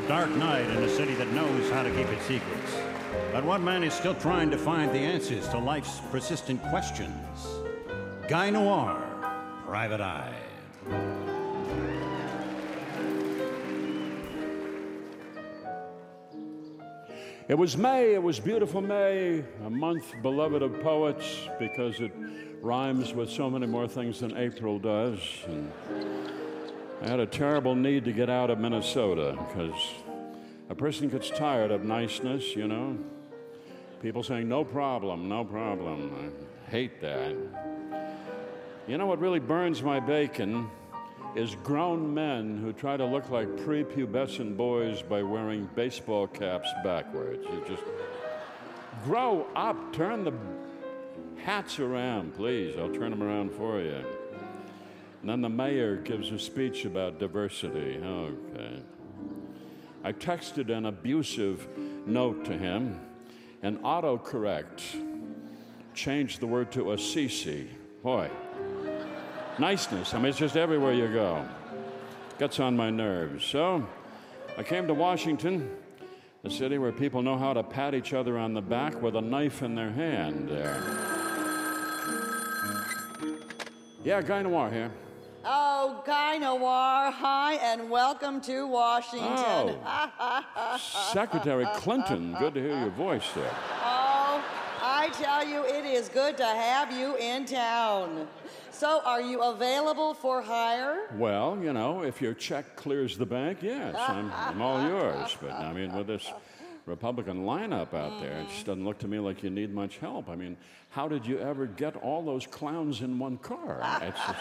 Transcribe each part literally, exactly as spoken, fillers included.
dark night in a city that knows how to keep its secrets. But one man is still trying to find the answers to life's persistent questions. Guy Noir, Private Eye. It was May, it was beautiful May, a month beloved of poets because it rhymes with so many more things than April does. And I had a terrible need to get out of Minnesota because a person gets tired of niceness, you know. People saying, no problem, no problem. I hate that. You know what really burns my bacon is grown men who try to look like prepubescent boys by wearing baseball caps backwards. You just grow up, turn the hats around, please. I'll turn them around for you. And then the mayor gives a speech about diversity. Okay. I texted an abusive note to him, and autocorrect changed the word to Assisi. Boy. Niceness. I mean, it's just everywhere you go. Gets on my nerves. So I came to Washington, a city where people know how to pat each other on the back with a knife in their hand there. Yeah, Guy Noir here. Oh, Guy Noir, hi, and welcome to Washington. Oh, Secretary Clinton, good to hear your voice there. Oh, I tell you, it is good to have you in town. So, are you available for hire? Well, you know, if your check clears the bank, yes, I'm, I'm all yours. But, I mean, with this Republican lineup out there, it just doesn't look to me like you need much help. I mean, how did you ever get all those clowns in one car? It's just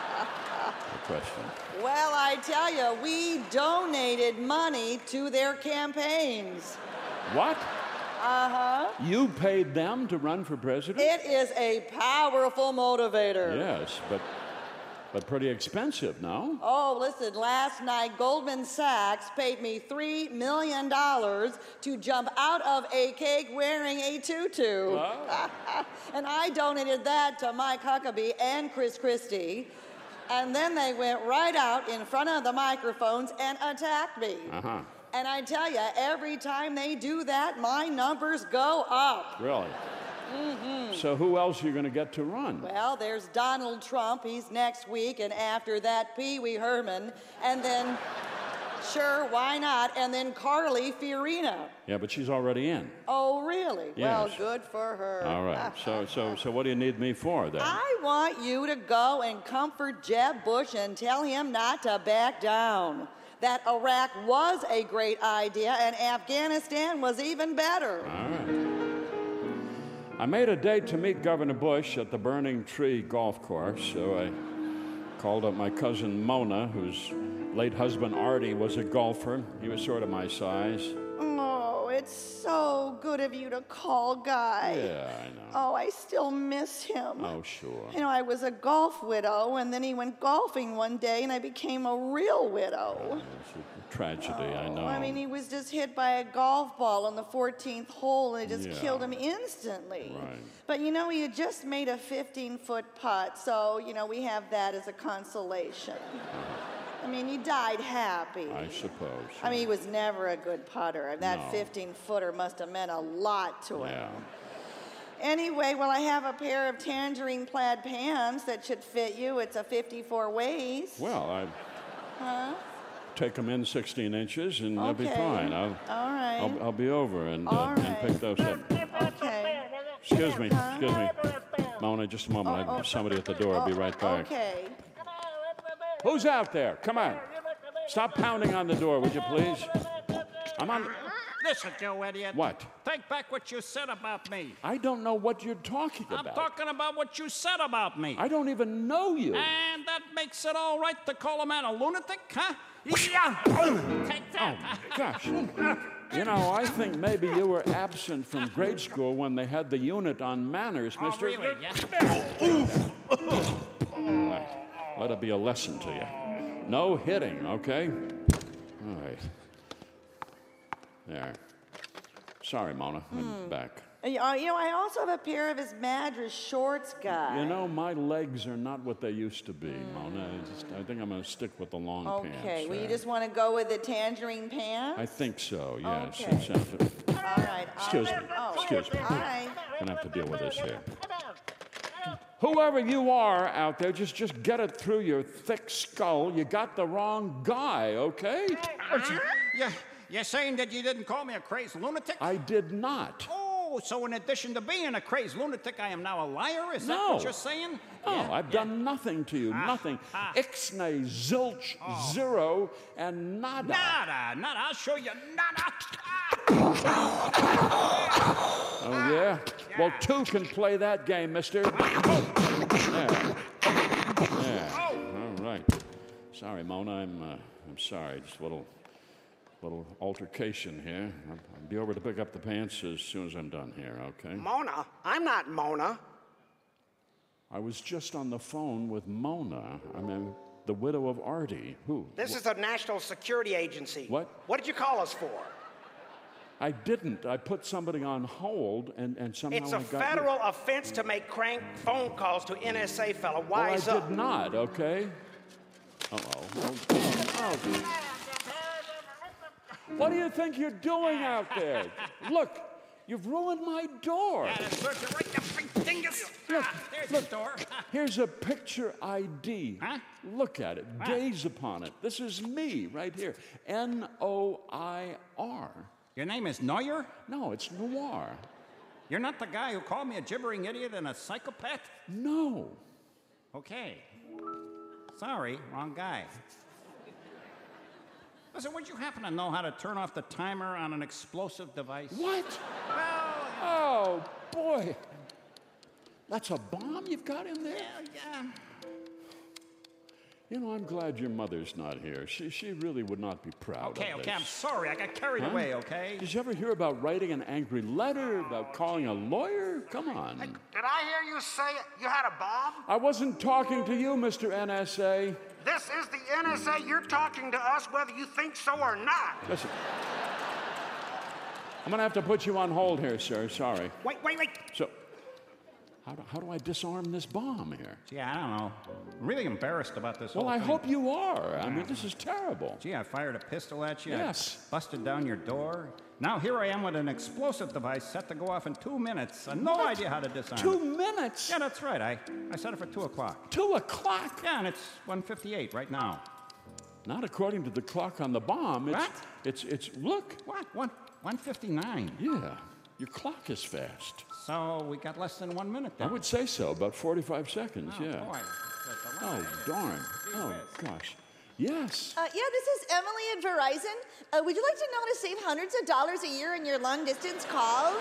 a question. Well, I tell you, we donated money to their campaigns. What? Uh-huh. You paid them to run for president? It is a powerful motivator. Yes, but but pretty expensive, no? Oh, listen, last night Goldman Sachs paid me three million dollars to jump out of a cake wearing a tutu. Wow. And I donated that to Mike Huckabee and Chris Christie. And then they went right out in front of the microphones and attacked me. Uh-huh. And I tell you, every time they do that, my numbers go up. Really? Mm-hmm. So who else are you going to get to run? Well, there's Donald Trump. He's next week. And after that, Pee Wee Herman. And then, sure, why not? And then Carly Fiorina. Yeah, but she's already in. Oh, really? Yes. Well, good for her. All right. So, so, so what do you need me for, then? I want you to go and comfort Jeb Bush and tell him not to back down. That Iraq was a great idea and Afghanistan was even better. All right. I made a date to meet Governor Bush at the Burning Tree Golf Course, so I called up my cousin Mona, whose late husband Artie was a golfer. He was sort of my size. Oh, it's so good of you to call Guy. Yeah, I know. Oh, I still miss him. Oh, sure. You know, I was a golf widow, and then he went golfing one day, and I became a real widow. Oh, it's a tragedy, oh, I know. I mean, he was just hit by a golf ball on the fourteenth hole, and it just Yeah. killed him instantly. Right. But, you know, he had just made a fifteen-foot putt, so, you know, we have that as a consolation. I mean, he died happy. I suppose. I mean, he was never a good putter. That No. fifteen-footer must have meant a lot to him. Yeah. Anyway, well, I have a pair of tangerine plaid pants that should fit you. It's a fifty-four waist. Well, I Huh? take them in sixteen inches, and they'll be Okay. fine. I'll, All right. I'll, I'll be over and, uh, All and right. pick those up. Okay. Excuse me, excuse me. Mona, just a moment. I Oh, have somebody at the door. I'll be right back. Okay. Who's out there? Come on. Stop pounding on the door, would you please? I'm on. Listen, you idiot. What? Take back what you said about me. I don't know what you're talking I'm about. talking about what you said about me. I don't even know you. And that makes it all right to call a man a lunatic, huh? Yeah. Take that. Oh, gosh. You know, I think maybe you were absent from grade school when they had the unit on manners, Oh, mister. really? Yeah. Let it be a lesson to you. No hitting, okay? All right. There. Sorry, Mona. I'm back. You uh, you know, I also have a pair of his Madras shorts, guy. You know, my legs are not what they used to be, Mona. I, just, I think I'm going to stick with the long Okay, pants. well, you there. just want to go with the tangerine pants? I think so, yes. Okay. It's after- All right. Excuse me. Oh, Excuse me. All right. Gonna have to deal with this here. Whoever you are out there, just just get it through your thick skull. You got the wrong guy, okay? Yeah, you're saying that you didn't call me a crazed lunatic? I did not. Oh, so in addition to being a crazed lunatic, I am now a liar? Is that No. what you're saying? No, Yeah, I've yeah. done nothing to you. Ah, nothing. ah. Ixnay, zilch, zero, and nada. Nada, nada. I'll show you nada. Oh, yeah? Well, two can play that game, mister. There. There. All right. Sorry, Mona. I'm, uh, I'm sorry. Just a little, little altercation here. I'll, I'll be over to pick up the pants as soon as I'm done here, okay? Mona? I'm not Mona. I was just on the phone with Mona. I mean, the widow of Artie. Who? This is the National Security Agency. What? What did you call us for? I didn't. I put somebody on hold, and, and somehow It's I a got federal you. offense to make crank phone calls to N S A, fella. Well, I Wise did up. not, okay? Uh-oh. Oh, oh. What do you think you're doing out there? Look, you've ruined my door. That's right, you're right, you big dingus. Look, Ah, there's look. the door. Here's a picture I D. Huh? Look at it. Huh? Gaze upon it. This is me right here. N O I R. Your name is Neuer? No, it's Noir. You're not the guy who called me a gibbering idiot and a psychopath? No. Okay. Sorry, wrong guy. Listen, would you happen to know how to turn off the timer on an explosive device? What? Well, Oh, boy. That's a bomb you've got in there? yeah, yeah. You know, I'm glad your mother's not here. She, she really would not be proud Okay, of okay, I'm this. sorry. I got carried Huh? away, okay? Did you ever hear about writing an angry letter, about calling a lawyer? Come on. Did I hear you say you had a bomb? I wasn't talking to you, Mister N S A. This is the N S A. You're talking to us whether you think so or not. Listen. I'm going to have to put you on hold here, sir. Sorry. Wait, wait, wait. So, how do, how do I disarm this bomb here? Gee, I don't know. I'm really embarrassed about this Well, whole I thing. hope you are. I mean, this is terrible. Gee, I fired a pistol at you. Yes. I busted down your door. Now here I am with an explosive device set to go off in two minutes. And no What? idea how to disarm Two it. minutes? Yeah, that's right. I, I set it for two o'clock. Two o'clock? Yeah, and it's one fifty-eight right now. Not according to the clock on the bomb. It's, What? It's, it's, look. What? One, one fifty-nine. Yeah, your clock is fast. So we got less than one minute I then. would say so, about forty-five seconds, Oh, yeah. boy. That's a Oh, lot. darn. Oh, whiz. gosh. Yes. Uh, yeah, this is Emily at Verizon. Uh, would you like to know how to save hundreds of dollars a year in your long distance calls?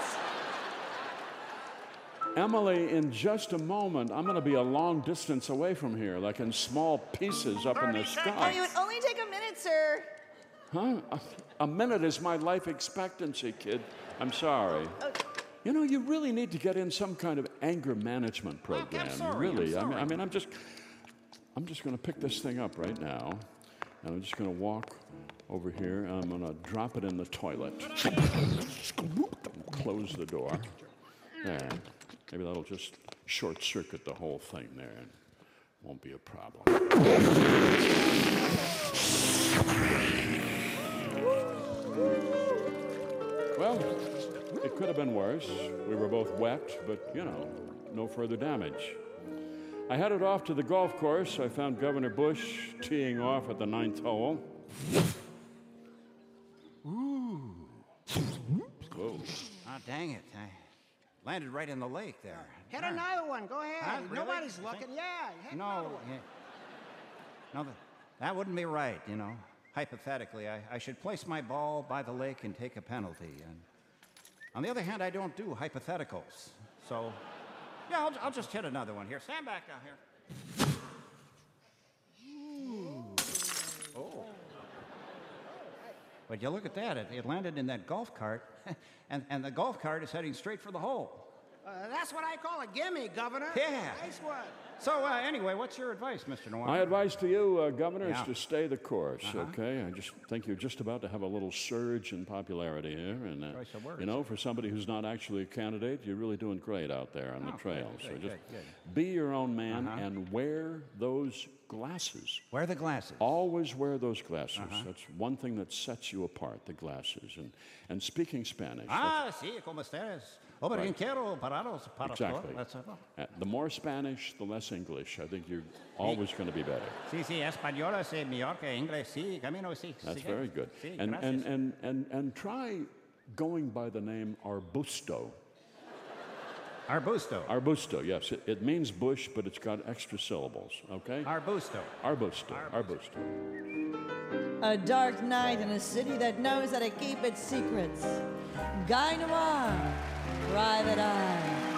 Emily, in just a moment, I'm going to be a long distance away from here, like in small pieces up in the Oh, sky. it would only take a minute, sir. Huh? A, a minute is my life expectancy, kid. I'm sorry. Oh. You know, you really need to get in some kind of anger management Okay, I'm program. sorry, I'm really. I mean, I sorry. mean, I'm just, I'm just going to pick this thing up right now, and I'm just going to walk over here, and I'm going to drop it in the toilet. Close the door. There. Maybe that'll just short circuit the whole thing there, and won't be a problem. Well, it could have been worse. We were both wet, but, you know, no further damage. I headed off to the golf course. I found Governor Bush teeing off at the ninth hole. Ooh. Whoa. Oh, dang it. I landed right in the lake there. Hit another one. Go ahead. Huh? Really? Nobody's You looking. think? Yeah, hit another No, one. yeah. no, that, that wouldn't be right, you know. Hypothetically, I, I should place my ball by the lake and take a penalty. And on the other hand, I don't do hypotheticals. So, yeah, I'll, I'll just hit another one here. Stand back down here. Oh. But you look at that, it, it landed in that golf cart, and, and the golf cart is heading straight for the hole. Uh, that's what I call a gimme, Governor. Yeah. Nice one. So, uh, anyway, what's your advice, Mister Noir? My advice to you, uh, Governor, Yeah. is to stay the course, Uh-huh. okay? I just think you're just about to have a little surge in popularity here. And, uh, Choice of words. you know, for somebody who's not actually a candidate, you're really doing great out there on the Oh, trail. good, so good, just good, good. be your own man Uh-huh. and wear those glasses. Wear the glasses. Always wear those glasses. Uh-huh. That's one thing that sets you apart, the glasses. And, and speaking Spanish. Ah, sí, ¿cómo estás? Oh, pero Right. quiero parados para Exactly. That's it. Uh, the more Spanish, the less English. I think you're always going to be better. Sí, sí, español es mejor que inglés. Sí, camino, sí. That's sí, very good. Sí, And, gracias. and, and, and, and try going by the name Arbusto. Arbusto. Arbusto, yes. It, it means bush, but it's got extra syllables, okay? Arbusto. Arbusto. Arbusto. A dark night in a city that knows how to keep its secrets. Guy Noir, Private Eye.